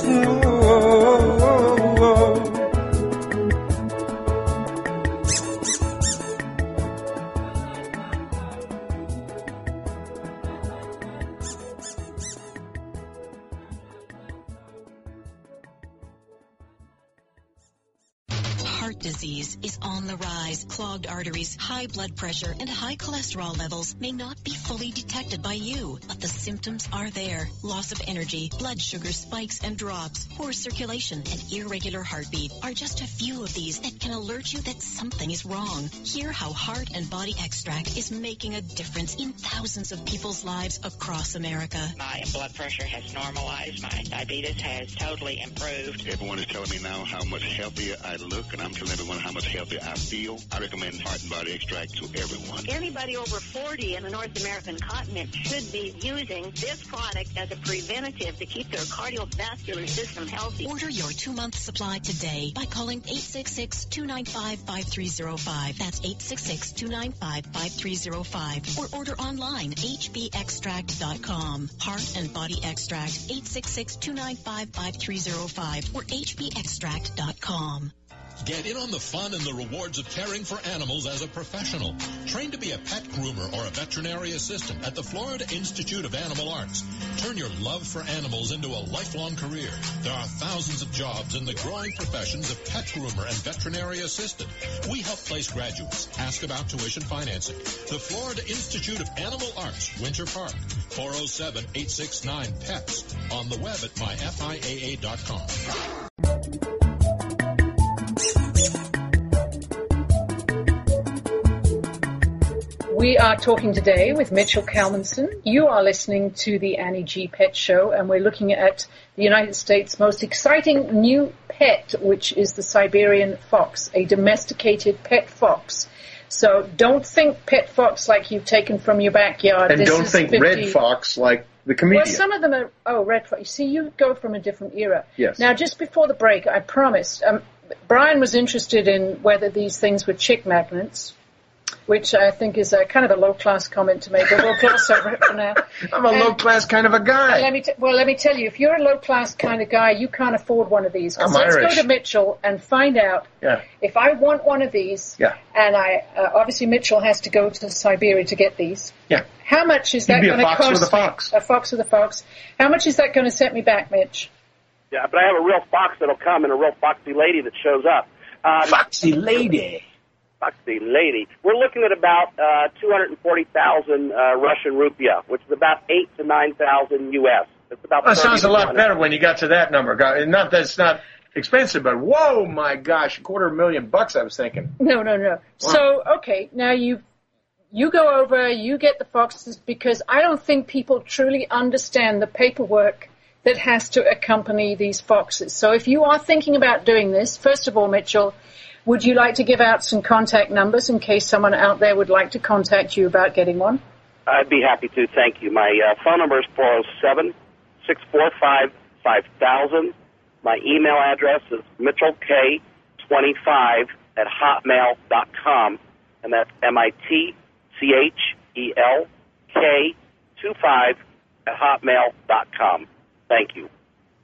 S9: Heart disease is on the rise. Clogged arteries, high blood pressure, and high cholesterol levels may not be fully detected by you, but the symptoms are there. Loss of energy, blood sugar spikes and drops, poor circulation, and irregular heartbeat are just a few of these that can alert you that something is wrong. Hear how Heart and Body Extract is making a difference in thousands of people's lives across America.
S10: My blood pressure has normalized. My diabetes has totally improved.
S11: Everyone is telling me now how much healthier I look, and I'm telling everyone how much healthier I feel. I recommend Heart and Body Extract to everyone.
S12: Anybody over forty in the North American continent should be using this product as a preventative to keep their cardiovascular system healthy.
S9: Order your two-month supply today by calling eight six six, two nine five, five three zero five. That's eight six six, two nine five, five three zero five. Or order online, h b extract dot com. Heart and Body Extract, eight six six, two nine five, five three zero five or h b extract dot com.
S13: Get in on the fun and the rewards of caring for animals as a professional. Train to be a pet groomer or a veterinary assistant at the Florida Institute of Animal Arts. Turn your love for animals into a lifelong career. There are thousands of jobs in the growing professions of pet groomer and veterinary assistant. We help place graduates. Ask about tuition financing. The Florida Institute of Animal Arts, Winter Park, four oh seven, eight six nine, P E T S. On the web at my f i a a dot com.
S2: We are talking today with Mitchell Kalmanson. You are listening to the Annie G. Pet Show, and we're looking at the United States' most exciting new pet, which is the Siberian fox, a domesticated pet fox. So don't think pet fox like you've taken from your backyard.
S3: And
S2: this
S3: don't think fifty red fox like the comedian.
S2: Well, some of them are, oh, red fox. You see, you go from a different era.
S3: Yes.
S2: Now, just before the break, I promised, um, Brian was interested in whether these things were chick magnets, which I think is a kind of a low-class comment to make, but we'll gloss over it for now.
S3: I'm a and, low-class kind of a guy.
S2: Let me t- well, let me tell you, if you're a low-class kind of guy, you can't afford one of these.
S3: I'm
S2: let's
S3: Irish.
S2: go to Mitchell and find out
S3: yeah.
S2: if I want one of these,
S3: yeah.
S2: and I uh, obviously Mitchell has to go to Siberia to get these.
S3: Yeah.
S2: How much is that going to cost?
S3: You'd be a fox with a fox.
S2: A fox with a fox. How much is that going to set me back, Mitch?
S8: Yeah, but I have a real fox that'll come and a real foxy lady that shows up. Um,
S3: foxy lady.
S8: Foxy lady. We're looking at about uh, two hundred forty thousand uh, Russian rupiah, which is about eight to nine thousand U S. It's about.
S3: That sounds a lot better when you got to that number. Not that it's not expensive, but whoa, my gosh, a quarter of a million bucks. I was thinking.
S2: No, no, no. Wow. So okay, now you you go over, you get the foxes, because I don't think people truly understand the paperwork that has to accompany these foxes. So if you are thinking about doing this, first of all, Mitchell, would you like to give out some contact numbers in case someone out there would like to contact you about getting one?
S8: I'd be happy to, thank you. My uh, phone number is four oh seven, six four five, five thousand. My email address is mitchell k twenty-five at hotmail dot com, and that's M I T C H E L K twenty-five at hotmail dot com. Thank you.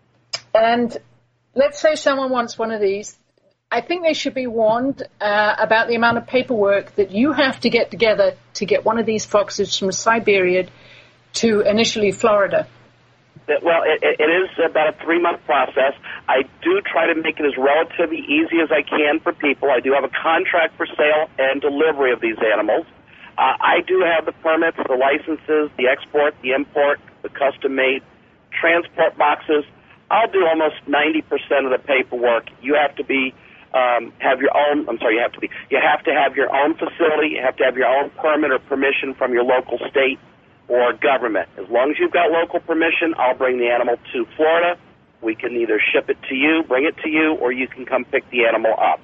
S2: And let's say someone wants one of these. I think they should be warned uh, about the amount of paperwork that you have to get together to get one of these foxes from Siberia to initially Florida.
S8: Well, it, it is about a three-month process. I do try to make it as relatively easy as I can for people. I do have a contract for sale and delivery of these animals. Uh, I do have the permits, the licenses, the export, the import, the custom-made transport boxes. I'll do almost ninety percent of the paperwork. You have to be um, have your own. I'm sorry, you have to be. You have to have your own facility. You have to have your own permit or permission from your local state or government. As long as you've got local permission, I'll bring the animal to Florida. We can either ship it to you, bring it to you, or you can come pick the animal up.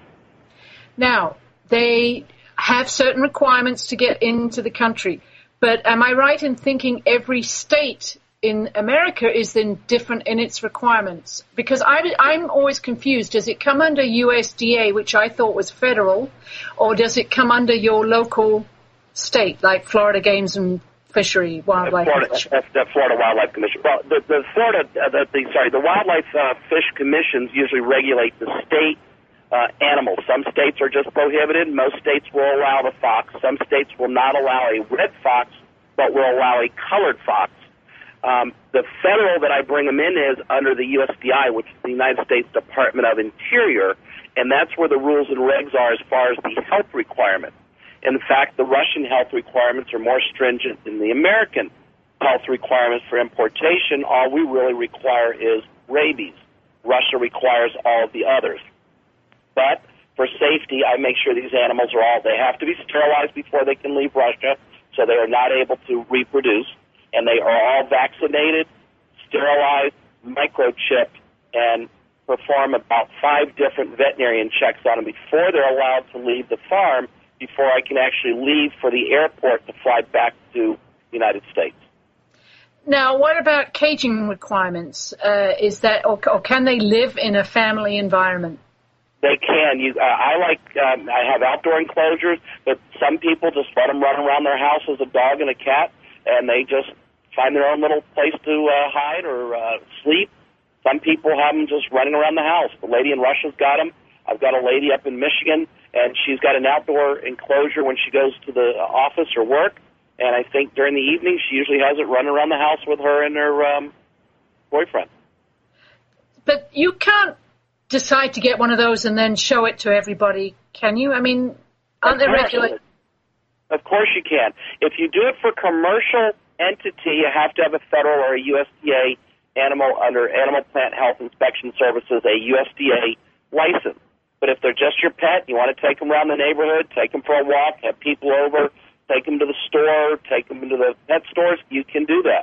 S2: Now, they have certain requirements to get into the country, but am I right in thinking every state in America is then different in its requirements? Because I, I'm always confused. Does it come under U S D A, which I thought was federal, or does it come under your local state, like Florida Games and Fishery, Wildlife
S8: Florida,
S2: Commission?
S8: That's the Florida Wildlife Commission. Well, the, the Florida, uh, the, the sorry, the Wildlife uh, Fish Commissions usually regulate the state uh, animals. Some states are just prohibited. Most states will allow the fox. Some states will not allow a red fox, but will allow a colored fox. Um, the federal that I bring them in is under the U S D I, which is the United States Department of Interior, and that's where the rules and regs are as far as the health requirements. In fact, the Russian health requirements are more stringent than the American health requirements for importation. All we really require is rabies. Russia requires all of the others. But for safety, I make sure these animals are all, they have to be sterilized before they can leave Russia, so they are not able to reproduce, and they are all vaccinated, sterilized, microchipped, and perform about five different veterinarian checks on them before they're allowed to leave the farm, before I can actually leave for the airport to fly back to the United States.
S2: Now, what about caging requirements? Uh, is that, or, or can they live in a family environment?
S8: They can. You, uh, I like. Um, I have outdoor enclosures, but some people just let them run around their house as a dog and a cat, and they just find their own little place to uh, hide or uh, sleep. Some people have them just running around the house. The lady in Russia's got them. I've got a lady up in Michigan, and she's got an outdoor enclosure when she goes to the office or work. And I think during the evening, she usually has it running around the house with her and her um, boyfriend.
S2: But you can't decide to get one of those and then show it to everybody, can you? I mean, aren't there regulations?
S8: Of course you can. If you do it for commercial entity, you have to have a federal or a U S D A animal under Animal Plant Health Inspection Services, a U S D A license. But if they're just your pet, you want to take them around the neighborhood, take them for a walk, have people over, take them to the store, take them into the pet stores, you can do that.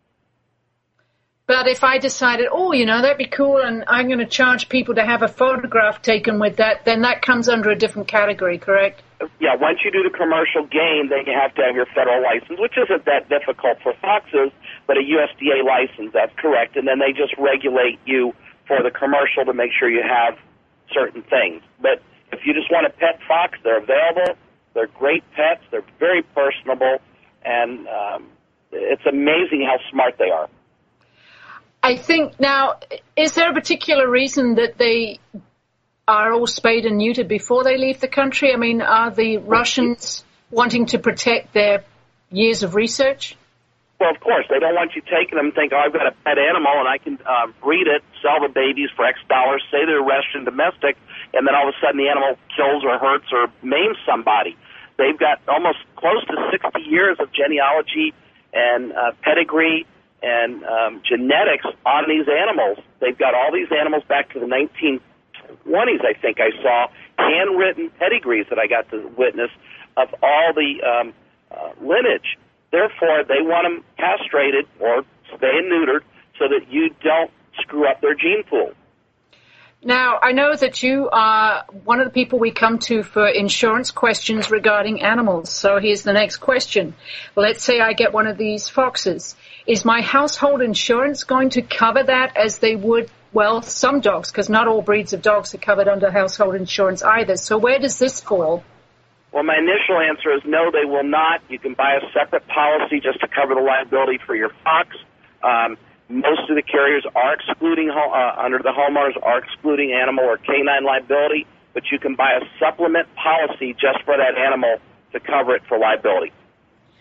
S2: But if I decided, oh, you know, that'd be cool, and I'm going to charge people to have a photograph taken with that, then that comes under a different category, correct?
S8: Yeah, once you do the commercial game, then you have to have your federal license, which isn't that difficult for foxes, but a U S D A license, that's correct. And then they just regulate you for the commercial to make sure you have certain things. But if you just want a pet fox, they're available. They're great pets. They're very personable, and um, it's amazing how smart they are.
S2: I think now, is there a particular reason that they are all spayed and neutered before they leave the country? I mean, are the Russians wanting to protect their years of research?
S8: Well, of course. They don't want you taking them and think, oh, I've got a pet animal and I can uh, breed it, sell the babies for X dollars, say they're Russian domestic, and then all of a sudden the animal kills or hurts or maims somebody. They've got almost close to sixty years of genealogy and uh, pedigree and um, genetics on these animals. They've got all these animals back to the nineteen twenties, I think I saw, handwritten pedigrees that I got to witness of all the um, uh, lineage. Therefore, they want them castrated or spay and neutered so that you don't screw up their gene pool.
S2: Now, I know that you are one of the people we come to for insurance questions regarding animals. So here's the next question. Let's say I get one of these foxes. Is my household insurance going to cover that as they would, well, some dogs, because not all breeds of dogs are covered under household insurance either. So where does this fall?
S8: Well, my initial answer is no, they will not. You can buy a separate policy just to cover the liability for your fox. Um, most of the carriers are excluding, uh, under the homeowners, are excluding animal or canine liability, but you can buy a supplement policy just for that animal to cover it for liability.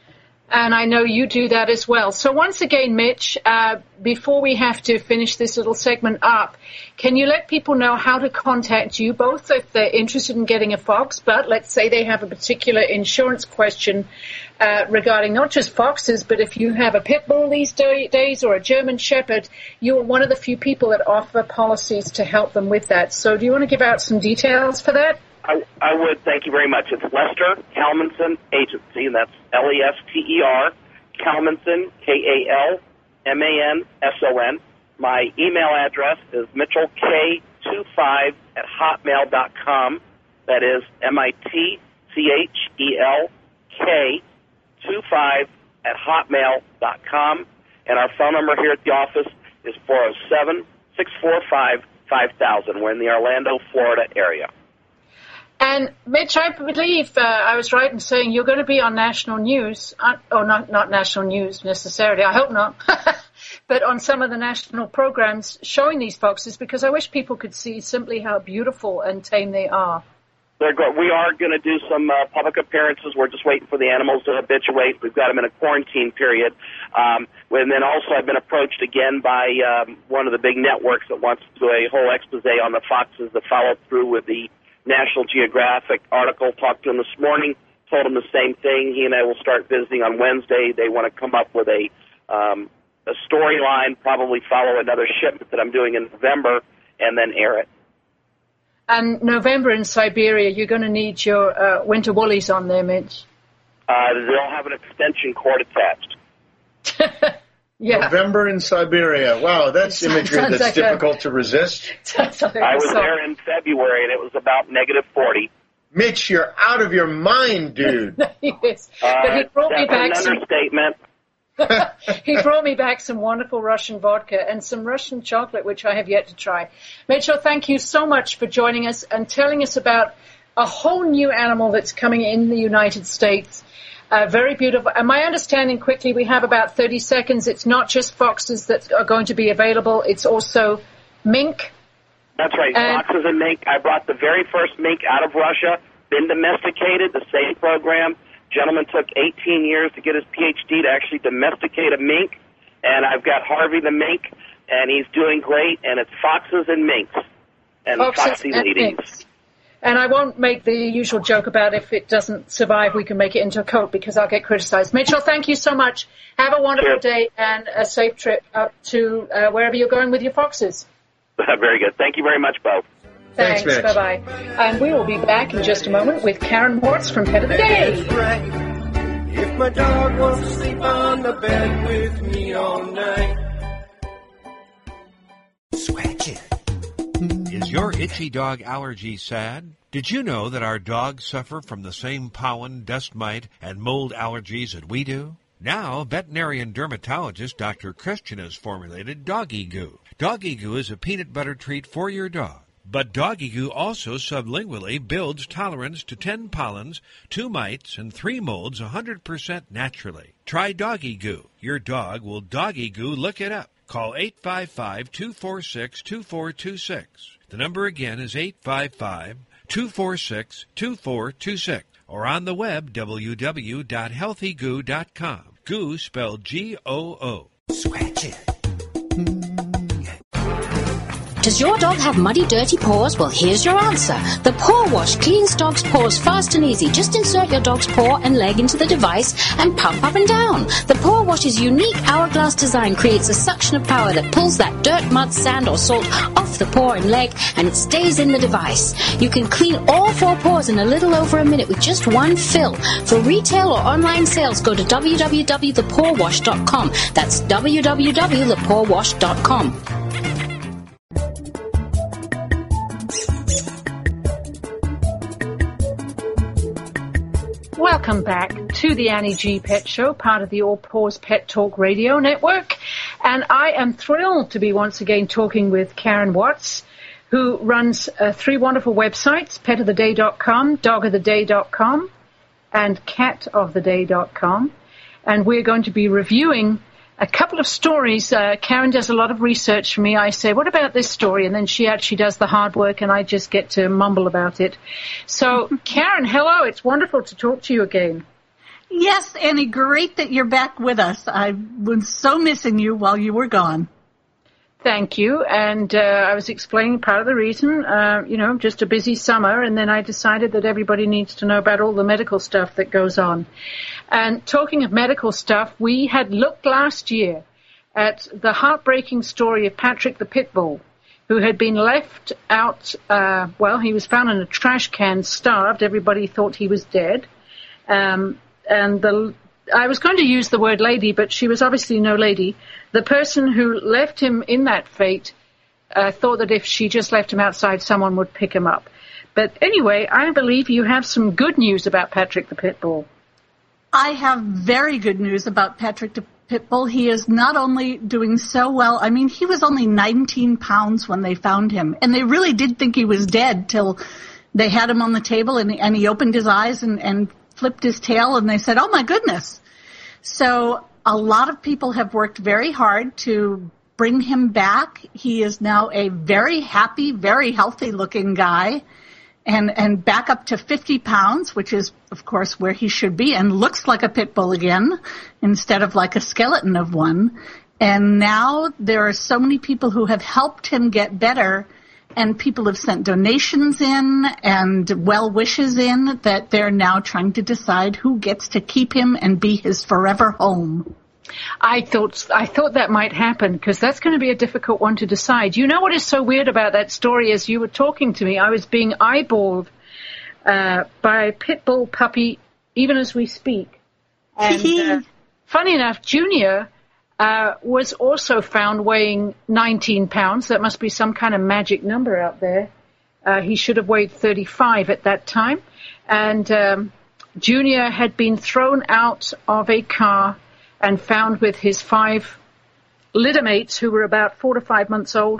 S2: And I know you do that as well. So once again, Mitch, uh, before we have to finish this little segment up, can you let people know how to contact you, both if they're interested in getting a fox, but let's say they have a particular insurance question uh, regarding not just foxes, but if you have a pit bull these day, days or a German shepherd, you're one of the few people that offer policies to help them with that. So do you want to give out some details for that?
S8: I, I would. Thank you very much. It's Lester Kalmanson Agency, and that's L E S T E R, Kalmanson, K A L M A N S O N. My email address is mitchell k twenty-five at hotmail dot com. That is M I T C H E L K twenty-five at hotmail dot com. And our phone number here at the office is four oh seven, six four five, five thousand. We're in the Orlando, Florida area.
S2: And, Mitch, I believe uh, I was right in saying you're going to be on national news, uh, or not, not national news necessarily, I hope not, but on some of the national programs showing these foxes, because I wish people could see simply how beautiful and tame they are.
S8: They're go- we are going to do some uh, public appearances. We're just waiting for the animals to habituate. We've got them in a quarantine period. Um, and then also I've been approached again by um, one of the big networks that wants to do a whole expose on the foxes that follow through with the National Geographic article. Talked to him this morning, told him the same thing. He and I will start visiting on Wednesday. They want to come up with a um, a storyline, probably follow another shipment that I'm doing in November, and then air it.
S2: And November in Siberia, you're going to need your uh, winter woolies on there, Mitch.
S8: Uh, they'll have an extension cord attached.
S2: Yeah.
S3: November in Siberia. Wow, that's imagery that's
S2: like
S3: difficult
S2: a,
S3: to resist.
S2: Like
S8: I was there in February, and it was about negative forty.
S3: Mitch, you're out of your mind, dude.
S2: Yes.
S8: Uh,
S2: but he brought me back
S8: an
S2: some...
S8: understatement.
S2: He brought me back some wonderful Russian vodka and some Russian chocolate, which I have yet to try. Mitchell, thank you so much for joining us and telling us about a whole new animal that's coming in the United States. Uh, very beautiful. And my understanding, quickly, we have about thirty seconds. It's not just foxes that are going to be available. It's also mink.
S8: That's right,
S2: and
S8: foxes and mink. I brought the very first mink out of Russia, been domesticated, the same program. Gentleman took eighteen years to get his P H D to actually domesticate a mink. And I've got Harvey the mink, and he's doing great. And it's foxes and minks. And
S2: foxes
S8: foxy
S2: and
S8: ladies.
S2: minks. And I won't make the usual joke about if it doesn't survive, we can make it into a coat, because I'll get criticized. Mitchell, thank you so much. Have a wonderful
S8: Sure.
S2: day and a safe trip up to uh, wherever you're going with your foxes.
S8: Very good. Thank you very much, both.
S2: Thanks.
S3: Thanks, Mitch.
S2: Bye-bye. And we will be back in just a moment with Karen Watts from Pet of the Day.
S4: If my dog wants to sleep on the bed with me all night.
S7: Scratch it. Is your itchy dog allergy sad? Did you know that our dogs suffer from the same pollen, dust mite, and mold allergies that we do? Now, veterinarian dermatologist Doctor Christian has formulated Doggy Goo. Doggy Goo is a peanut butter treat for your dog. But Doggy Goo also sublingually builds tolerance to ten pollens, two mites, and three molds one hundred percent naturally. Try Doggy Goo. Your dog will Doggy Goo. Look it up. Call eight five five, two four six, two four two six. The number again is eight five five, two four six, two four two six. Or on the web, w w w dot healthy goo dot com. Goo spelled G O O. Scratch it.
S14: Does your dog have muddy, dirty paws? Well, here's your answer. The Paw Wash cleans dog's paws fast and easy. Just insert your dog's paw and leg into the device and pump up and down. The Paw Wash's unique hourglass design creates a suction of power that pulls that dirt, mud, sand, or salt off the paw and leg, and it stays in the device. You can clean all four paws in a little over a minute with just one fill. For retail or online sales, go to w w w dot the paw wash dot com. That's w w w dot the paw wash dot com.
S2: Welcome back to the Annie G Pet Show, part of the All Paws Pet Talk Radio Network. And I am thrilled to be once again talking with Karen Watts, who runs uh, three wonderful websites, pet of the day dot com, dog of the day dot com, and cat of the day dot com. And we're going to be reviewing a couple of stories. Uh, Karen does a lot of research for me. I say, what about this story? And then she actually does the hard work, and I just get to mumble about it. So, Karen, hello. It's wonderful to talk to you again.
S15: Yes, Annie, great that you're back with us. I was so missing you while you were gone.
S2: Thank you. And uh, I was explaining part of the reason, uh, you know, just a busy summer, and then I decided that everybody needs to know about all the medical stuff that goes on. And talking of medical stuff, we had looked last year at the heartbreaking story of Patrick the Pit Bull, who had been left out, uh, well, he was found in a trash can, starved. Everybody thought he was dead. Um, and the, I was going to use the word lady, but she was obviously no lady. The person who left him in that fate uh, thought that if she just left him outside, someone would pick him up. But anyway, I believe you have some good news about Patrick the Pit Bull.
S15: I have very good news about Patrick the Pit Bull. He is not only doing so well, I mean, he was only nineteen pounds when they found him, and they really did think he was dead till they had him on the table, and, and he opened his eyes and, and flipped his tail, and they said, oh my goodness. So a lot of people have worked very hard to bring him back. He is now a very happy, very healthy looking guy, and, and back up to fifty pounds, which is, of course, where he should be, and looks like a pit bull again instead of like a skeleton of one. And now there are so many people who have helped him get better, and people have sent donations in and well wishes in that they're now trying to decide who gets to keep him and be his forever home.
S2: I thought I thought that might happen, because that's going to be a difficult one to decide. You know what is so weird about that story? As you were talking to me, I was being eyeballed uh, by a pit bull puppy, even as we speak. And uh, funny enough, Junior uh, was also found weighing nineteen pounds. That must be some kind of magic number out there. Uh, he should have weighed thirty-five at that time. And um, Junior had been thrown out of a car and found with his five littermates, who were about four to five months old.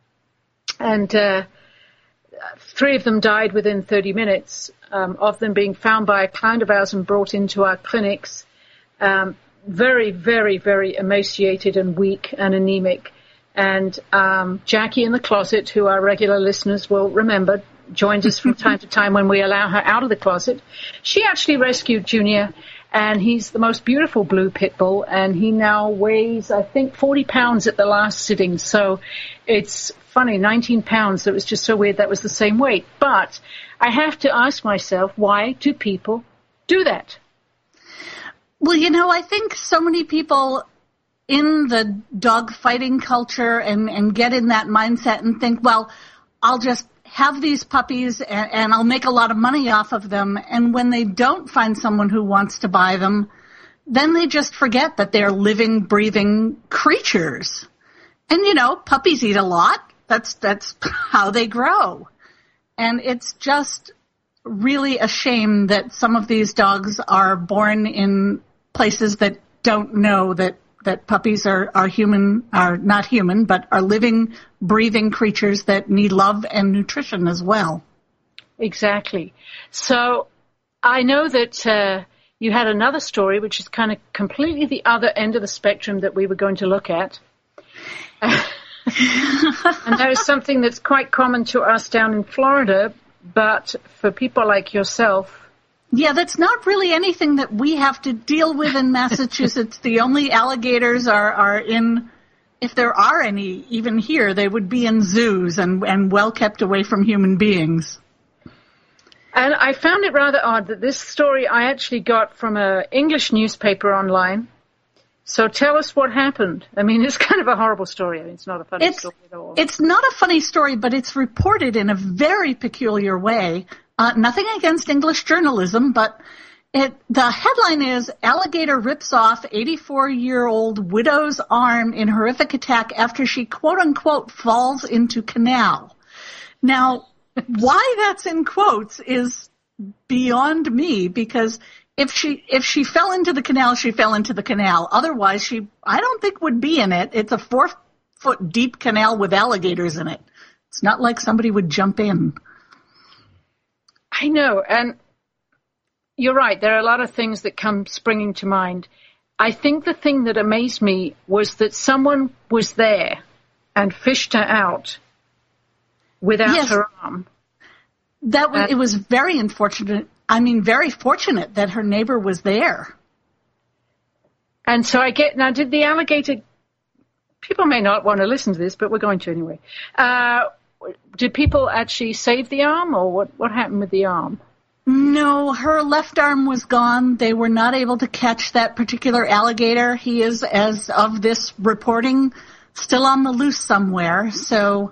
S2: And uh, three of them died within thirty minutes, um, of them being found by a client of ours and brought into our clinics. Um, very, very, very emaciated and weak and anemic. And um, Jackie in the closet, who our regular listeners will remember, joins us from time to time when we allow her out of the closet. She actually rescued Junior, and he's the most beautiful blue pit bull, and he now weighs, I think, forty pounds at the last sitting. So it's funny, nineteen pounds. It was just so weird that was the same weight. But I have to ask myself, why do people do that?
S15: Well, you know, I think so many people in the dog fighting culture and, and get in that mindset and think, well, I'll just have these puppies and, and I'll make a lot of money off of them. And when they don't find someone who wants to buy them, then they just forget that they're living, breathing creatures. And, you know, puppies eat a lot. That's, that's how they grow. And it's just really a shame that some of these dogs are born in places that don't know that, that puppies are, are human, are not human, but are living, breathing creatures that need love and nutrition as well.
S2: Exactly. So I know that uh, you had another story, which is kind of completely the other end of the spectrum that we were going to look at. And that is something that's quite common to us down in Florida, but for people like yourself.
S15: Yeah, that's not really anything that we have to deal with in Massachusetts. The only alligators are, are in, if there are any, even here, they would be in zoos and, and well kept away from human beings.
S2: And I found it rather odd that this story I actually got from an English newspaper online. So tell us what happened. I mean, it's kind of a horrible story. I mean, it's not a funny
S15: it's,
S2: story at all.
S15: It's not a funny story, but it's reported in a very peculiar way. Uh, nothing against English journalism, but it, the headline is, Alligator Rips Off eighty-four-year-old Widow's Arm in Horrific Attack After She, quote-unquote, Falls into Canal. Now, why that's in quotes is beyond me, because if she if she fell into the canal, she fell into the canal. Otherwise, she, I don't think, would be in it. It's a four-foot deep canal with alligators in it. It's not like somebody would jump in.
S2: I know, and you're right. There are a lot of things that come springing to mind. I think the thing that amazed me was that someone was there and fished her out without
S15: yes.
S2: her arm.
S15: That was, it was very unfortunate. I mean, very fortunate that her neighbor was there.
S2: And so I get, now did the alligator, people may not want to listen to this, but we're going to anyway. Uh, did people actually save the arm, or what, what happened with the arm?
S15: No, her left arm was gone. They were not able to catch that particular alligator. He is, as of this reporting, still on the loose somewhere. So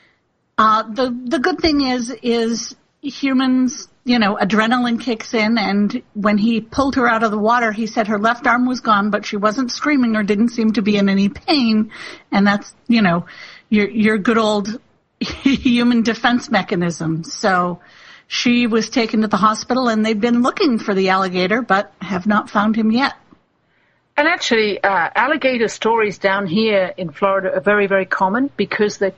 S15: uh, the the good thing is, is humans, you know, adrenaline kicks in, and when he pulled her out of the water, he said her left arm was gone, but she wasn't screaming or didn't seem to be in any pain. And that's, you know, your your good old human defense mechanism. So she was taken to the hospital, and they've been looking for the alligator, but have not found him yet.
S2: And actually, uh, alligator stories down here in Florida are very, very common because they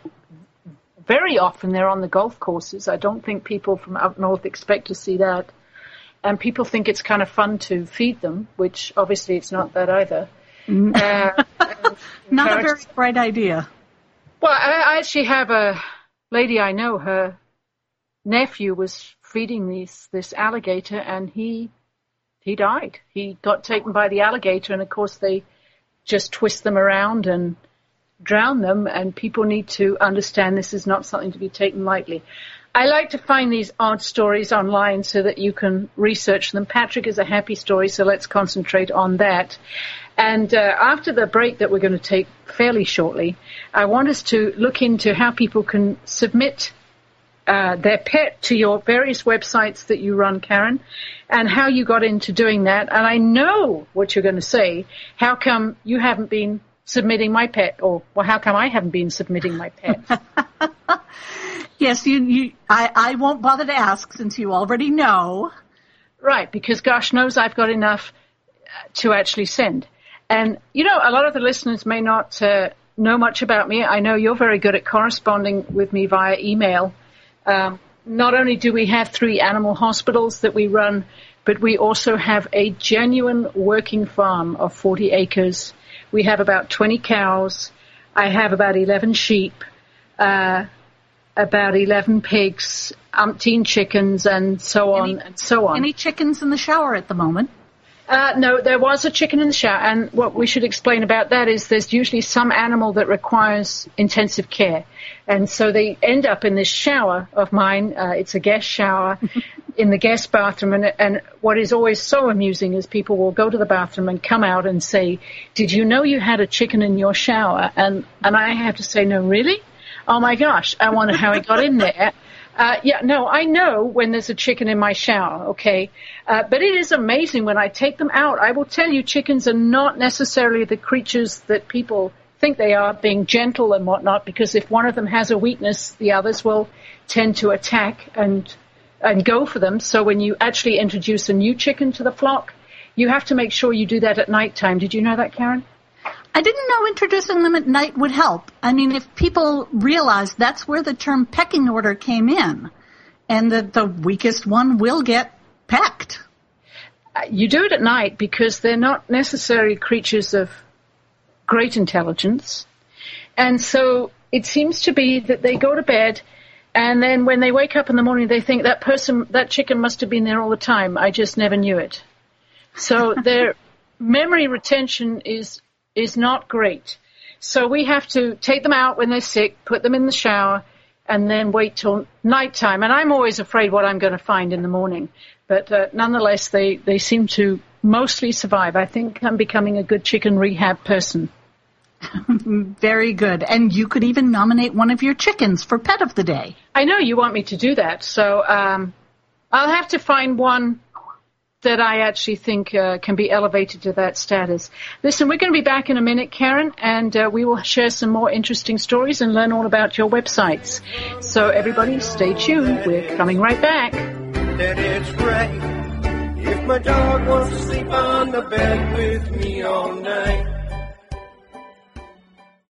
S2: very often they're on the golf courses. I don't think people from up north expect to see that. And people think it's kind of fun to feed them, which obviously it's not that either. uh,
S15: not a very bright idea.
S2: Well, I, I actually have a lady I know, her nephew was feeding these, this alligator, and he he died. He got taken by the alligator, and of course they just twist them around and drown them, and people need to understand this is not something to be taken lightly. I like to find these odd stories online so that you can research them. Patrick is a happy story, so let's concentrate on that. And uh, after the break that we're going to take fairly shortly, I want us to look into how people can submit Uh, their pet to your various websites that you run, Karen, and how you got into doing that. And I know what you're going to say. How come you haven't been submitting my pet? Or, well, how come I haven't been submitting my pet?
S15: Yes, you, you, I, I won't bother to ask since you already know.
S2: Right, because gosh knows I've got enough to actually send. And, you know, a lot of the listeners may not uh, know much about me. I know you're very good at corresponding with me via email. Um, not only do we have three animal hospitals that we run, but we also have a genuine working farm of forty acres. We have about twenty cows. I have about eleven sheep, uh, about eleven pigs, umpteen chickens, and so on
S15: any,
S2: and so on.
S15: Any chickens in the shower at the moment?
S2: Uh, no, there was a chicken in the shower, and what we should explain about that is there's usually some animal that requires intensive care. And so they end up in this shower of mine. Uh, it's a guest shower in the guest bathroom. And, and what is always so amusing is people will go to the bathroom and come out and say, did you know you had a chicken in your shower? And, and I have to say, no, really? Oh, my gosh. I wonder how it got in there. Uh, yeah, no, I know when there's a chicken in my shower, okay? Uh, but it is amazing when I take them out. I will tell you, chickens are not necessarily the creatures that people think they are, being gentle and whatnot, because if one of them has a weakness, the others will tend to attack and and go for them. So when you actually introduce a new chicken to the flock, you have to make sure you do that at nighttime. Did you know that, Karen?
S15: I didn't know introducing them at night would help. I mean, if people realize that's where the term pecking order came in, and that the weakest one will get pecked.
S2: Uh, you do it at night because they're not necessarily creatures of great intelligence. And so it seems to be that they go to bed, and then when they wake up in the morning, they think that person, that chicken must have been there all the time. I just never knew it. So their memory retention is is not great. So we have to take them out when they're sick, put them in the shower, and then wait till nighttime. And I'm always afraid what I'm going to find in the morning. But uh, nonetheless, they, they seem to mostly survive. I think I'm becoming a good chicken rehab person.
S15: Very good. And you could even nominate one of your chickens for pet of the day.
S2: I know you want me to do that. So um, I'll have to find one that I actually think uh, can be elevated to that status. Listen, we're going to be back in a minute, Karen, and uh, we will share some more interesting stories and learn all about your websites. So everybody, stay tuned. We're coming right back.
S4: That it's great if my dog wants to sleep on the bed with me all night.